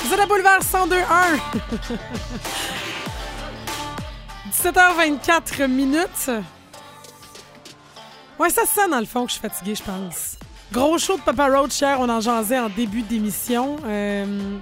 Vous êtes à Boulevard 102.1. 17h24 minutes. Ouais, ça sent dans le fond que je suis fatiguée, je pense. Gros show de Papa Roach hier, on en jasait en début d'émission. Il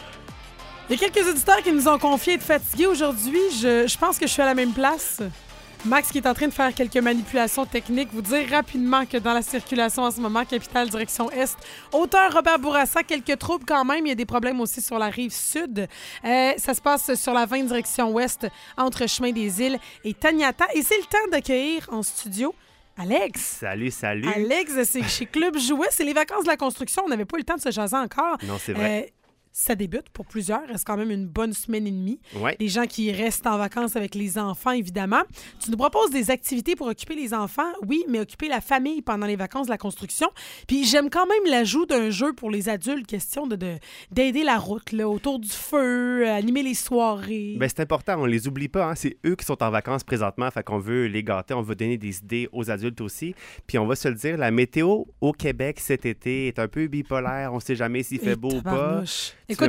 y a quelques auditeurs qui nous ont confié être fatigués aujourd'hui. Je pense que je suis à la même place. Max qui est en train de faire quelques manipulations techniques. Vous dire rapidement que dans la circulation en ce moment, capitale direction Est, hauteur Robert Bourassa, quelques troubles quand même. Il y a des problèmes aussi sur la rive sud. Ça se passe sur la 20 direction Ouest, entre Chemin des Îles et Taniata. Et c'est le temps d'accueillir en studio Alex. Salut. Alex, c'est chez Club Jouet. C'est les vacances de la construction. On n'avait pas eu le temps de se jaser encore. Non, c'est vrai. Ça débute pour plusieurs. Il reste quand même une bonne semaine et demie. Ouais. Les gens qui restent en vacances avec les enfants, évidemment. Tu nous proposes des activités pour occuper les enfants, oui, mais occuper la famille pendant les vacances de la construction. Puis j'aime quand même l'ajout d'un jeu pour les adultes, question d'aider la route, là, autour du feu, animer les soirées. Ben, c'est important, on les oublie pas. Hein? C'est eux qui sont en vacances présentement, fait qu'on veut les gâter, on veut donner des idées aux adultes aussi. Puis on va se le dire, la météo au Québec cet été est un peu bipolaire. On sait jamais s'il fait beau ou pas. Écoute,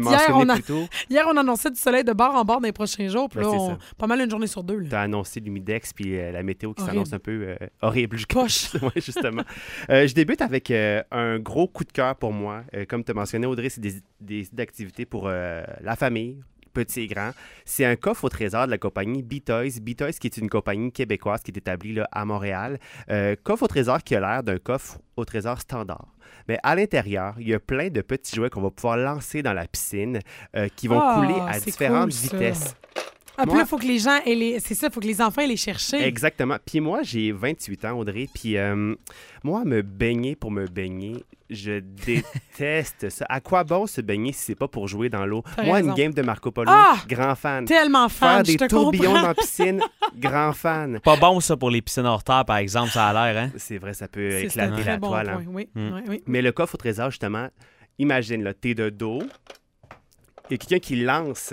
hier, on annonçait du soleil de bord en bord dans les prochains jours. Puis là, pas mal une journée sur deux. Tu as annoncé l'humidex puis la météo qui s'annonce un peu horrible. Poche. Oui, justement. Je débute avec un gros coup de cœur pour moi. Comme tu as mentionné, Audrey, c'est des activités pour la famille, petits et grands. C'est un coffre au trésor de la compagnie B-Toys. B-Toys, qui est une compagnie québécoise qui est établie là, à Montréal. Coffre au trésor qui a l'air d'un coffre au trésor standard. Mais à l'intérieur, il y a plein de petits jouets qu'on va pouvoir lancer dans la piscine qui vont couler à différentes vitesses. Puis là, il faut que les gens c'est ça, il faut que les enfants aient les chercher. Exactement. Puis moi, j'ai 28 ans, Audrey, puis moi, me baigner pour me baigner, je déteste ça. À quoi bon se baigner si c'est pas pour jouer dans l'eau? Moi, une game de Marco Polo, grand fan. Tellement fan, faire des tourbillons dans la piscine, grand fan. Pas bon, ça, pour les piscines hors terre, par exemple, ça a l'air, hein? C'est vrai, ça peut éclater la toile. Hein. Oui. Mais le coffre au trésor, justement, imagine, là, t'es de dos, il y a quelqu'un qui lance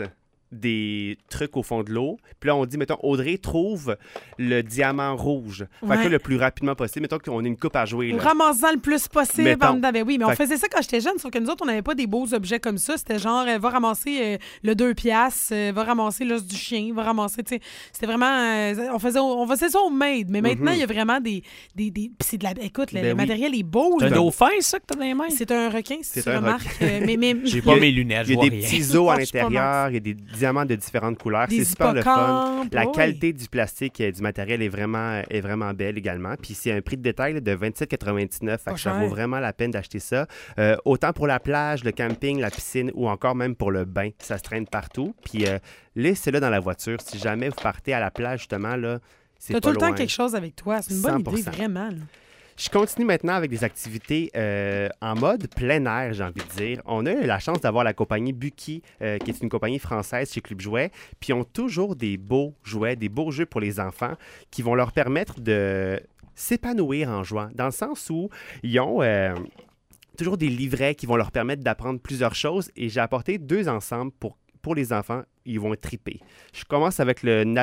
des trucs au fond de l'eau. Puis là, on dit, mettons, Audrey trouve le diamant rouge. Fait que là, le plus rapidement possible, mettons qu'on a une coupe à jouer. Là. Ramassant le plus possible. Mettons. Oui, mais on faisait ça quand j'étais jeune, sauf que nous autres, on n'avait pas des beaux objets comme ça. C'était genre, va ramasser le 2 piastres, va ramasser l'os du chien, va ramasser, tu sais. C'était vraiment... on faisait ça au made, mais maintenant, il y a vraiment des c'est de la... Écoute, le matériel est beau. C'est un dauphin, ça, que t'as dans les mains? C'est un requin, si tu remarques. Mais j'ai pas mes lunettes, je vois rien. Il y a des petits os à l'intérieur, il y a des diamants de différentes couleurs. C'est super le fun. La qualité du plastique et du matériel est vraiment belle également. Puis c'est un prix de détail là, de 27,99 $. Ça vaut vraiment la peine d'acheter ça. Autant pour la plage, le camping, la piscine ou encore même pour le bain. Ça se traîne partout. Puis laissez-le dans la voiture. Si jamais vous partez à la plage, justement, là, c'est pas loin. T'as tout le temps quelque chose avec toi. C'est une bonne idée, vraiment. Là. Je continue maintenant avec des activités en mode plein air, j'ai envie de dire. On a eu la chance d'avoir la compagnie Buki, qui est une compagnie française chez Club Jouet, puis ils ont toujours des beaux jouets, des beaux jeux pour les enfants qui vont leur permettre de s'épanouir en jouant, dans le sens où ils ont toujours des livrets qui vont leur permettre d'apprendre plusieurs choses, et j'ai apporté 2 ensembles pour les enfants. Ils vont triper. Je commence avec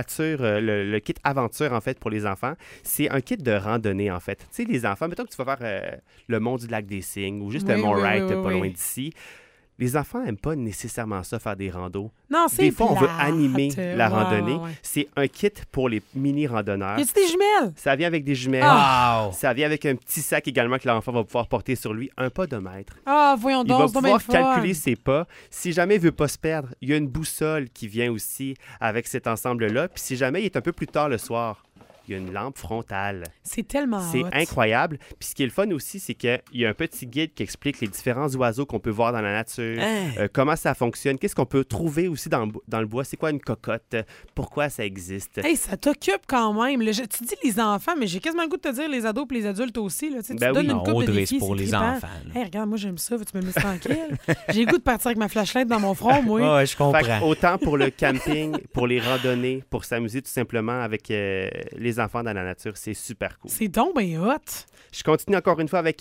le kit aventure, en fait, pour les enfants. C'est un kit de randonnée, en fait. Tu sais, les enfants, mettons que tu vas faire le mont du lac des Cygnes ou juste le mont Wright, pas loin d'ici. Les enfants n'aiment pas nécessairement ça, faire des randos. Non, c'est des fois, plate. On veut animer la randonnée. Ouais. C'est un kit pour les mini-randonneurs. Y a-tu des jumelles? Ça vient avec des jumelles. Wow. Ça vient avec un petit sac également que l'enfant va pouvoir porter sur lui, un podomètre. Voyons donc, il va pouvoir calculer ses pas. Si jamais il veut pas se perdre, il y a une boussole qui vient aussi avec cet ensemble-là. Puis si jamais il est un peu plus tard le soir, il y a une lampe frontale. C'est tellement C'est hot. Incroyable. Puis ce qui est le fun aussi, c'est qu'il y a un petit guide qui explique les différents oiseaux qu'on peut voir dans la nature, comment ça fonctionne, qu'est-ce qu'on peut trouver aussi dans le bois, c'est quoi une cocotte, pourquoi ça existe. Hey, ça t'occupe quand même. Là, tu dis les enfants, mais j'ai quasiment le goût de te dire les ados et les adultes aussi. Là. Tu donnes une couple de défis, pour les trippant. enfants. Hey, regarde, moi j'aime ça, tu me laisses tranquille. J'ai le goût de partir avec ma flashlight dans mon front, moi. Ouais, je comprends. Fait autant pour le camping, pour les randonnées, pour s'amuser tout simplement avec les enfants dans la nature, c'est super cool. C'est donc bien hot. Je continue encore une fois avec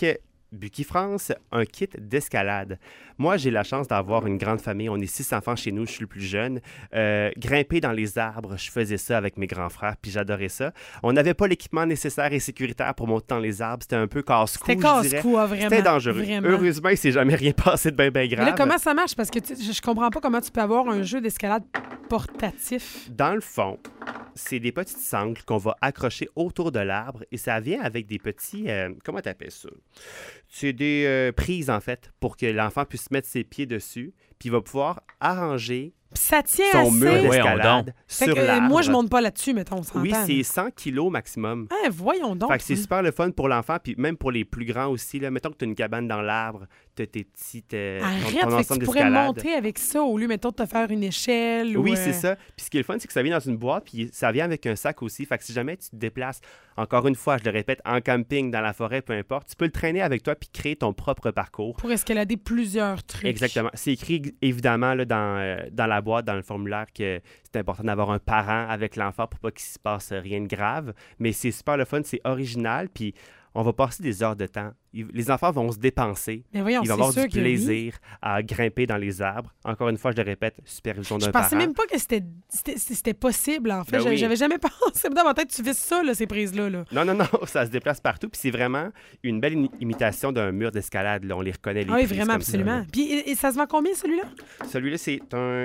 Bucky France, un kit d'escalade. Moi, j'ai la chance d'avoir une grande famille. On est 6 enfants chez nous, je suis le plus jeune. Grimper dans les arbres, je faisais ça avec mes grands frères, puis j'adorais ça. On n'avait pas l'équipement nécessaire et sécuritaire pour monter dans les arbres. C'était un peu casse-cou, je dirais. Vraiment. C'était dangereux. Vraiment. Heureusement, il ne s'est jamais rien passé de bien grave. Mais là, comment ça marche? Parce que je comprends pas comment tu peux avoir un jeu d'escalade portatif. Dans le fond, c'est des petites sangles qu'on va accrocher autour de l'arbre et ça vient avec des petits... comment t'appelles ça? C'est des prises, en fait, pour que l'enfant puisse mettre ses pieds dessus, puis il va pouvoir arranger ça tient son assez. mur d'escalade sur l'arbre. Moi, je monte pas là-dessus, mettons, on s'entend. Oui, c'est 100 kilos maximum. Voyons donc. Fait que c'est super le fun pour l'enfant, puis même pour les plus grands aussi. Là. Mettons que tu as une cabane dans l'arbre, tu as tes petites... Arrête, ton fait que tu pourrais d'escalade. monter avec ça au lieu, mettons, de te faire une échelle. Oui, ou, c'est ça. Puis ce qui est le fun, c'est que ça vient dans une boîte, puis ça vient avec un sac aussi. Fait que si jamais tu te déplaces, encore une fois, je le répète, en camping, dans la forêt, peu importe, tu peux le traîner avec toi puis créer ton propre parcours. Pour escalader plusieurs trucs. Exactement. C'est écrit, évidemment, là, dans la boîte, dans le formulaire, que c'est important d'avoir un parent avec l'enfant pour pas qu'il se passe rien de grave. Mais c'est super le fun, c'est original, puis on va passer des heures de temps. Les enfants vont se dépenser. Mais voyons, ils vont avoir sûr du plaisir à grimper dans les arbres. Encore une fois, je le répète, supervision d'un parent. Je pensais même pas que c'était possible, en fait. Ben oui. J'avais jamais pensé. Dans ma tête, tu vis ça, là, ces prises-là. Là. Non, ça se déplace partout. Puis c'est vraiment une belle imitation d'un mur d'escalade. Là. On les reconnaît, les oui, prises vraiment, comme absolument. Ça, puis et ça se vend combien, celui-là? Celui-là, c'est un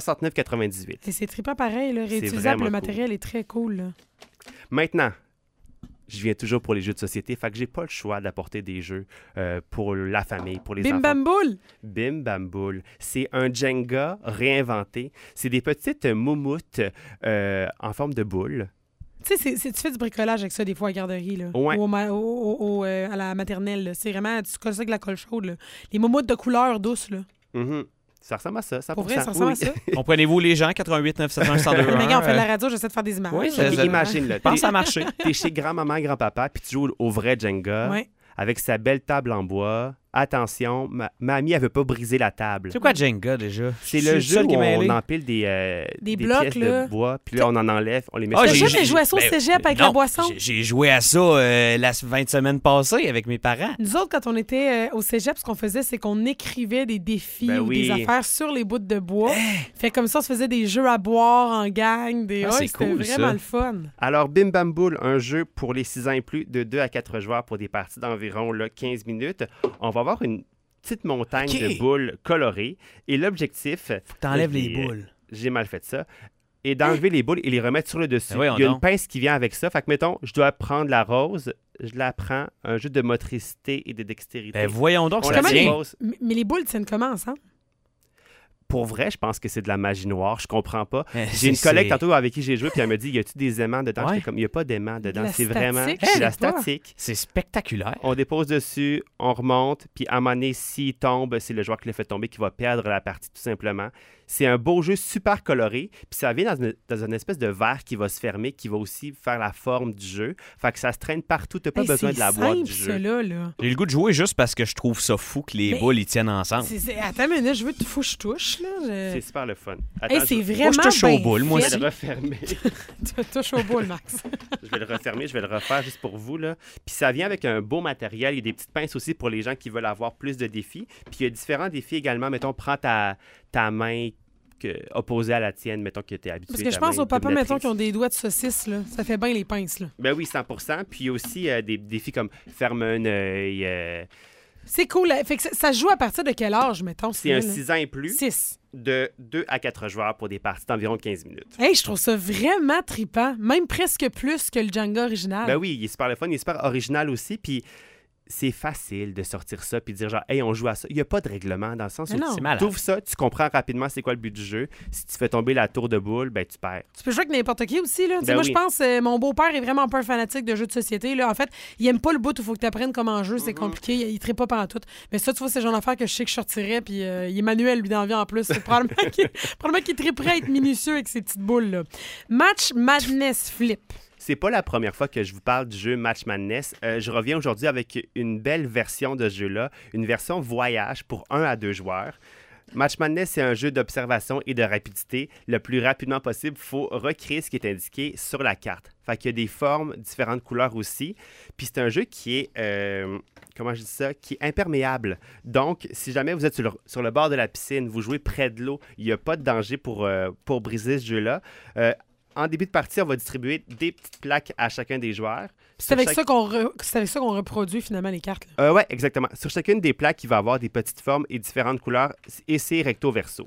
69,98. Et c'est trippant pareil, là, réutilisable. vraiment Le matériel est très cool. Là. Maintenant, je viens toujours pour les jeux de société, fait que j'ai pas le choix d'apporter des jeux pour la famille, pour les enfants. Bim Bam Boule! Bim Bam Boule. C'est un Jenga réinventé. C'est des petites moumoutes en forme de boule. Tu sais, tu fais du bricolage avec ça des fois à la garderie, là. Ouais. Ou à la maternelle. Là. C'est vraiment, tu colles ça avec la colle chaude. Là. Les moumoutes de couleur douce, là. Mm-hmm. Ça ressemble à ça, 100%. Pour vrai, ça ressemble à ça. Comprenez-vous les gens, 88 971 1021. Mais gars, on fait de la radio, j'essaie de faire des images. Oui, imagine, là. Pense à marcher. T'es chez grand-maman, grand-papa, puis tu joues au vrai Jenga. Ouais. Avec sa belle table en bois. Attention, mamie, elle veut pas briser la table. C'est quoi Jenga, déjà? C'est le jeu où on empile des blocs, pièces là. de bois, puis là, on en enlève, on les met T'as sur jamais joué à ça au cégep avec la boisson? J'ai joué à ça la 20 semaines passées avec mes parents. Nous autres, quand on était au cégep, ce qu'on faisait, c'est qu'on écrivait des défis ou oui. des affaires sur les bouts de bois. Fait comme ça, on se faisait des jeux à boire en gang. c'est c'était cool, vraiment ça. le fun. Alors, Bim Bam Boule, un jeu pour les 6 ans et plus, de 2 à 4 joueurs pour des parties d'environ là, 15 minutes. On va avoir une petite montagne de boules colorées. Et l'objectif... Faut que t'enlèves les boules. J'ai mal fait ça. Et d'enlever les boules et les remettre sur le dessus. Ben Il y a une pince qui vient avec ça. Fait que, mettons, je dois prendre la rose, je la prends, un jeu de motricité et de dextérité. Ben voyons donc, On ça la tient. pose. Mais les boules tiennent comment ensemble? Pour vrai, je pense que c'est de la magie noire. Je comprends pas. J'ai une collègue tantôt avec qui j'ai joué, puis elle me dit, y a-tu des aimants dedans? Ouais. J'étais comme, il y a pas d'aimants dedans. La C'est vraiment statique, de je la sais pas. statique. C'est spectaculaire. On dépose dessus, on remonte, puis à un moment donné, s'il tombe, c'est le joueur qui l'a fait tomber qui va perdre la partie, tout simplement. C'est un beau jeu super coloré, puis ça vient dans une espèce de verre qui va se fermer, qui va aussi faire la forme du jeu. Fait que ça se traîne partout, t'as pas besoin de la boîte du jeu. Là. J'ai le goût de jouer juste parce que je trouve ça fou que les boules ils tiennent ensemble. Attends une minute, je veux que tu touches. Là. C'est super le fun. Attends, C'est vraiment Moi, je touche aux bien boules, moi fait. je vais le refermer. Tu touches aux boules, Max. Je vais le refermer, je vais le refaire juste pour vous. Là. Puis ça vient avec un beau matériel. Il y a des petites pinces aussi pour les gens qui veulent avoir plus de défis. Puis il y a différents défis également. Mettons, prends ta main opposée à la tienne, mettons que tu es habitué. Parce que je pense aux papas, mettons, qui ont des doigts de saucisse. Là. Ça fait bien les pinces. Là. Ben oui, 100%. Puis il y a aussi des défis comme ferme un œil. C'est cool. Fait que ça se joue à partir de quel âge, mettons? C'est un 6 ans et plus. 6. De 2 à 4 joueurs pour des parties d'environ 15 minutes. Hey, je trouve ça vraiment trippant. Même presque plus que le Jenga original. Ben oui, il est super le fun, il est super original aussi. Puis c'est facile de sortir ça puis de dire genre, hey, on joue à ça. Il n'y a pas de règlement dans le sens où tu ouvres ça, tu comprends rapidement c'est quoi le but du jeu. Si tu fais tomber la tour de boule, ben tu perds. Tu peux jouer avec n'importe qui aussi. Là. Ben moi, oui. je pense mon beau-père est vraiment un peu un fanatique de jeux de société. Là. En fait, il aime pas le bout où il faut que tu apprennes comment jouer. C'est compliqué. Il ne trippe pas pendant tout. Mais ça, tu vois, c'est le genre d'affaire que je sais que je sortirais. Puis il est manuel, lui, d'envie en plus. C'est probablement qu'il tripperait à être minutieux avec ces petites boules. Là. Match Madness Flip. C'est pas la première fois que je vous parle du jeu Match Madness. Je reviens aujourd'hui avec une belle version de ce jeu-là, une version voyage pour 1 à 2 joueurs. Match Madness, c'est un jeu d'observation et de rapidité. Le plus rapidement possible, il faut recréer ce qui est indiqué sur la carte. Fait qu'il y a des formes, différentes couleurs aussi. Puis c'est un jeu qui est, comment je dis ça, qui est imperméable. Donc, si jamais vous êtes sur le bord de la piscine, vous jouez près de l'eau, il n'y a pas de danger pour briser ce jeu-là. En début de partie, on va distribuer des petites plaques à chacun des joueurs. C'est avec ça qu'on reproduit finalement les cartes. Oui, exactement. Sur chacune des plaques, il va y avoir des petites formes et différentes couleurs, et c'est recto-verso.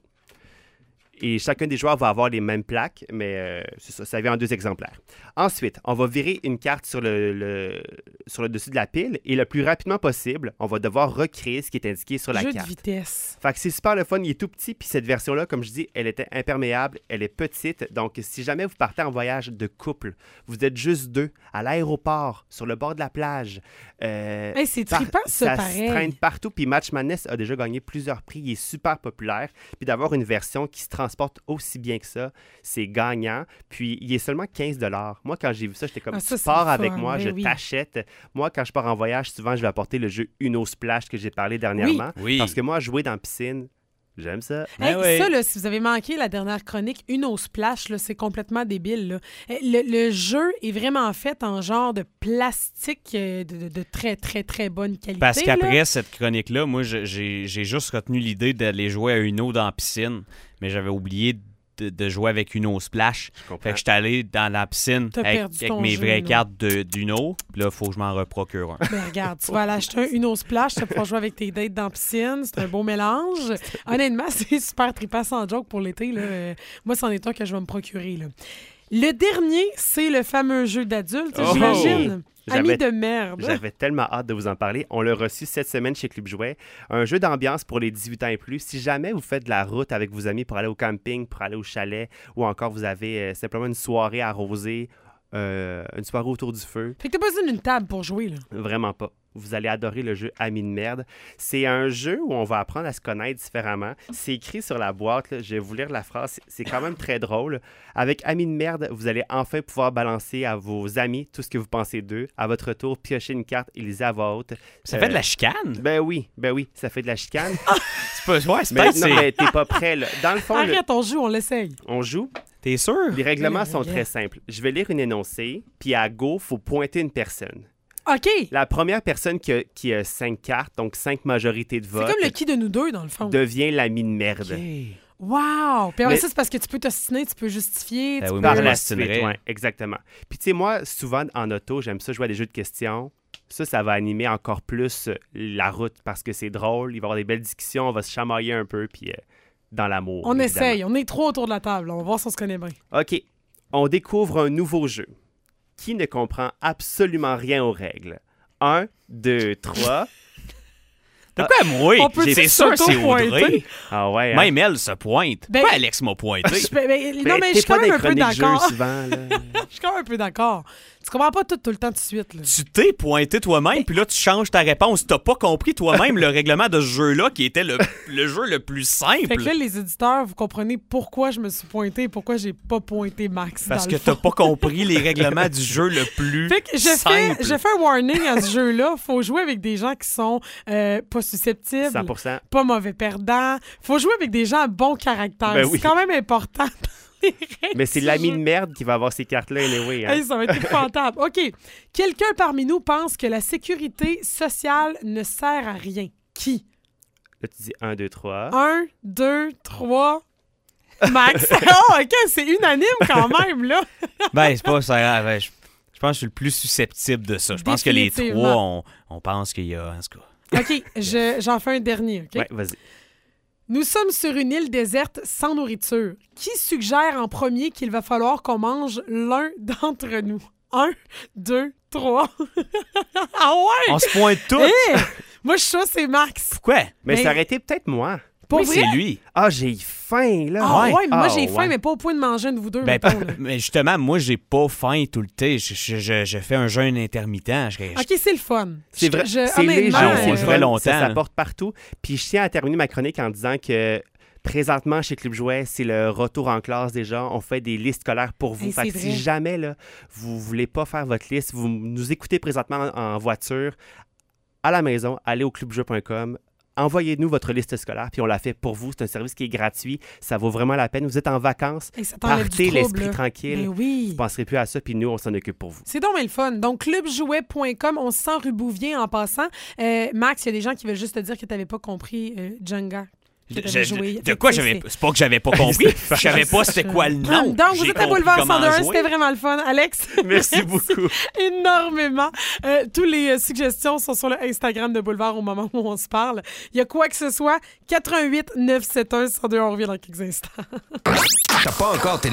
Et chacun des joueurs va avoir les mêmes plaques, mais c'est ça vient en 2 exemplaires. Ensuite, on va virer une carte sur le dessus de la pile et le plus rapidement possible, on va devoir recréer ce qui est indiqué sur la Jeu carte. de vitesse. Fait que c'est super le fun, il est tout petit, puis cette version-là, comme je dis, elle était imperméable, elle est petite, donc si jamais vous partez en voyage de couple, vous êtes juste 2, à l'aéroport, sur le bord de la plage. C'est trippant, ça pareil. Se traîne partout, puis Match Madness a déjà gagné plusieurs prix, il est super populaire, puis d'avoir une version qui se transporte aussi bien que ça, c'est gagnant, puis il est seulement 15 $. Moi, quand j'ai vu ça, j'étais comme, tu pars avec moi, je t'achète. Moi, quand je pars en voyage, souvent, je vais apporter le jeu Uno Splash que j'ai parlé dernièrement, parce que moi, jouer dans la piscine, j'aime ça. Ça, là, si vous avez manqué la dernière chronique, Uno Splash, là, c'est complètement débile. Là. Le jeu est vraiment fait en genre de plastique de très, très, très bonne qualité. Parce qu'après cette chronique-là, moi, j'ai juste retenu l'idée d'aller jouer à Uno dans la piscine, mais j'avais oublié de jouer avec Uno Splash. Fait que j'étais allé dans la piscine avec mes vraies cartes d'Uno. Puis là, il faut que je m'en reprocure un. Ben regarde, tu vas aller acheter un Uno Splash, tu vas pouvoir jouer avec tes dates dans la piscine. C'est un beau mélange. Honnêtement, c'est super trippant sans joke pour l'été. Là. Moi, c'en est un que je vais me procurer. Là. Le dernier, c'est le fameux jeu d'adulte, j'imagine. Ami de merde. J'avais tellement hâte de vous en parler. On l'a reçu cette semaine chez Club Jouet. Un jeu d'ambiance pour les 18 ans et plus. Si jamais vous faites de la route avec vos amis pour aller au camping, pour aller au chalet, ou encore vous avez simplement une soirée arrosée, une soirée autour du feu. Fait que t'as pas besoin d'une table pour jouer, là. Vraiment pas. Vous allez adorer le jeu Ami de merde. C'est un jeu où on va apprendre à se connaître différemment. C'est écrit sur la boîte. Là. Je vais vous lire la phrase. C'est quand même très drôle. Avec Ami de merde, vous allez enfin pouvoir balancer à vos amis tout ce que vous pensez d'eux. À votre tour, piocher une carte et lisez à voix haute. Ça fait de la chicane? Ben oui, ça fait de la chicane. C'est pas... mais t'es pas prêt. Là. Dans le fond, arrête, on joue, on l'essaye. On joue. T'es sûr? Les règlements sont très simples. Je vais lire une énoncée, puis à go, il faut pointer une personne. OK. La première personne qui a 5 cartes, donc 5 majorités de vote. C'est comme le qui de nous deux, dans le fond. Devient l'ami de merde. Okay. Wow! Puis après ça, c'est parce que tu peux t'ostiner, tu peux justifier. Ben oui, par la suite, ouais, exactement. Puis tu sais, moi, souvent en auto, j'aime ça jouer à des jeux de questions. Ça va animer encore plus la route parce que c'est drôle. Il va y avoir des belles discussions, on va se chamailler un peu, puis dans l'amour. On évidemment. essaye, on est 3 autour de la table. On va voir si on se connaît bien. OK. On découvre un nouveau jeu qui ne comprend absolument rien aux règles. 1, 2, 3... De quoi, moi? C'est sûr que c'est Audrey. Ah ouais. Hein? Même elle se pointe. Pourquoi Alex m'a pointé? Non, mais je suis quand même un peu d'accord. Souvent, là. Je suis quand même un peu d'accord. Tu comprends pas tout le temps de suite. Là. Tu t'es pointé toi-même, puis là, tu changes ta réponse. T'as pas compris toi-même le règlement de ce jeu-là, qui était le jeu le plus simple. Fait que là, les éditeurs, vous comprenez pourquoi je me suis pointé et pourquoi j'ai pas pointé Max. Parce que t'as pas compris les règlements du jeu le plus simple. Je fais un warning à ce jeu-là. Faut jouer avec des gens qui sont pas susceptibles, 100%. pas mauvais perdants. Faut jouer avec des gens à bon caractère. Ben oui. C'est quand même important. Mais c'est l'ami de merde qui va avoir ces cartes-là, anyway. Hein? Hey, ça va être épouvantable. OK. Quelqu'un parmi nous pense que la sécurité sociale ne sert à rien. Qui? Là, tu dis 1, 2, 3. 1, 2, 3. Max. Oh, OK, c'est unanime quand même, là. Ben, c'est pas ça. Ben, je pense que je suis le plus susceptible de ça. Je pense que les 3, on pense qu'il y a... En tout cas. OK, j'en fais un dernier, OK? Ouais, vas-y. Nous sommes sur une île déserte sans nourriture. Qui suggère en premier qu'il va falloir qu'on mange l'un d'entre nous? 1, 2, 3. Ah ouais! On se pointe tous! Hey! Moi, je suis sûr c'est Max. Pourquoi? Mais ça aurait été peut-être moi. Pour oui, vrai? c'est lui. Ah, j'ai faim, là. Ah ouais, mais moi, j'ai faim, mais pas au point de manger un de vous deux. Ben, mais justement, moi, j'ai pas faim tout le temps. Je fais un jeûne intermittent. OK, c'est le fun. C'est vrai, c'est léger, c'est vrai longtemps. Ça porte partout. Puis je tiens à terminer ma chronique en disant que présentement, chez Club Jouet, c'est le retour en classe déjà. On fait des listes scolaires pour vous. Fait que si jamais là, vous voulez pas faire votre liste, vous nous écoutez présentement en voiture, à la maison, allez au clubjouet.com. envoyez-nous votre liste scolaire, puis on la fait pour vous. C'est un service qui est gratuit. Ça vaut vraiment la peine. Vous êtes en vacances. Partez l'esprit tranquille. Vous ne penserez plus à ça, puis nous, on s'en occupe pour vous. C'est donc bien le fun. Donc, clubjouet.com, on se sent rue Bouvier en passant. Max, il y a des gens qui veulent juste te dire que tu n'avais pas compris Jenga. De quoi j'avais... C'est pas que j'avais pas compris. Je savais pas c'était quoi le nom. Donc, vous êtes à Boulevard 101. C'était vraiment le fun. Alex, merci beaucoup. Énormément. Toutes les suggestions sont sur le Instagram de Boulevard au moment où on se parle. Il y a quoi que ce soit, 88 971 102. On revient dans quelques instants. T'as pas encore